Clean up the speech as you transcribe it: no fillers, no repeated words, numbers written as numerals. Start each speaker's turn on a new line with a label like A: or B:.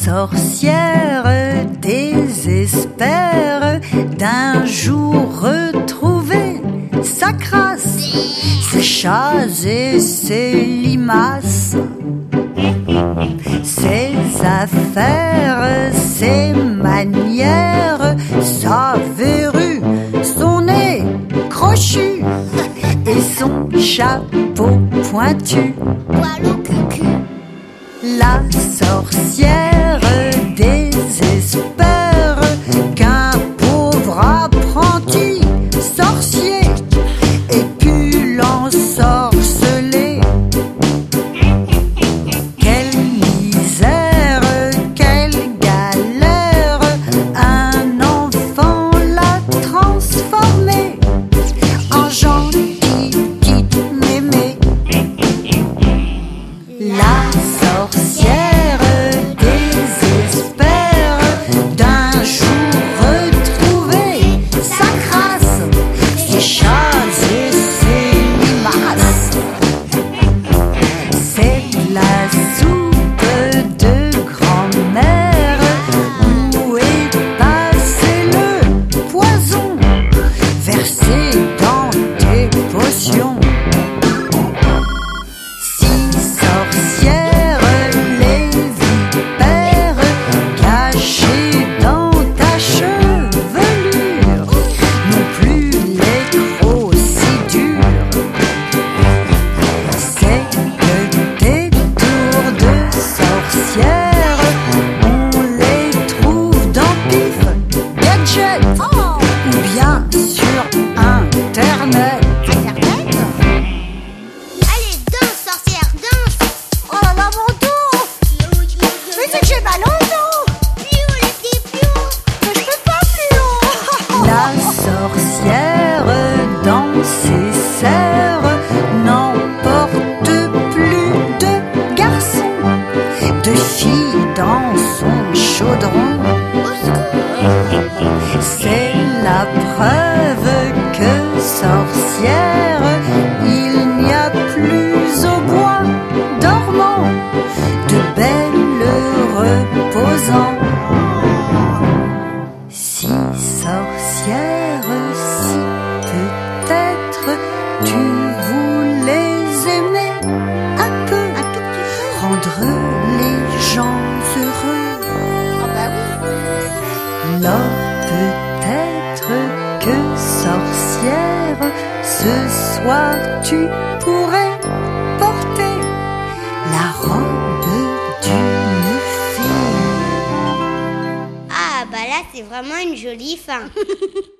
A: sorcière désespère d'un jour retrouver sa crasse, ses chats et ses limaces, ses affaires, ses manières, sa verrue, son nez crochu et son chapeau pointu. La sorcière désespère qu'un pauvre apprenti sorcier ait pu l'ensorceler. Quelle misère, quelle galère, un enfant l'a transformé en gentil petit mémé. La sorcière désespère d'un jour retrouver sa crasse, ses chats et ses limaces. C'est la soupe de grand-mère où est passé le poison versé dans tes potions. On les trouve dans Pif, Gadget, ou bien sur Internet.
B: Allez, danse, sorcière, danse.
A: Oh là là, mon dos! Mais c'est que j'ai mal au dos!
B: Plus haut, les pieds plus haut.
A: Mais je peux pas plus haut! La sorcière dans ses serres n'emporte plus de garçons, de filles dans son chaudron. C'est la preuve que sorcière, il n'y a plus au bois dormant de belles reposants. Si sorcière, si peut-être tu voulais aimer un peu, rendre les gens heureux. Lors peut-être que sorcière, ce soir tu pourrais porter la robe d'une fille.
B: Ah, bah là, c'est vraiment une jolie fin.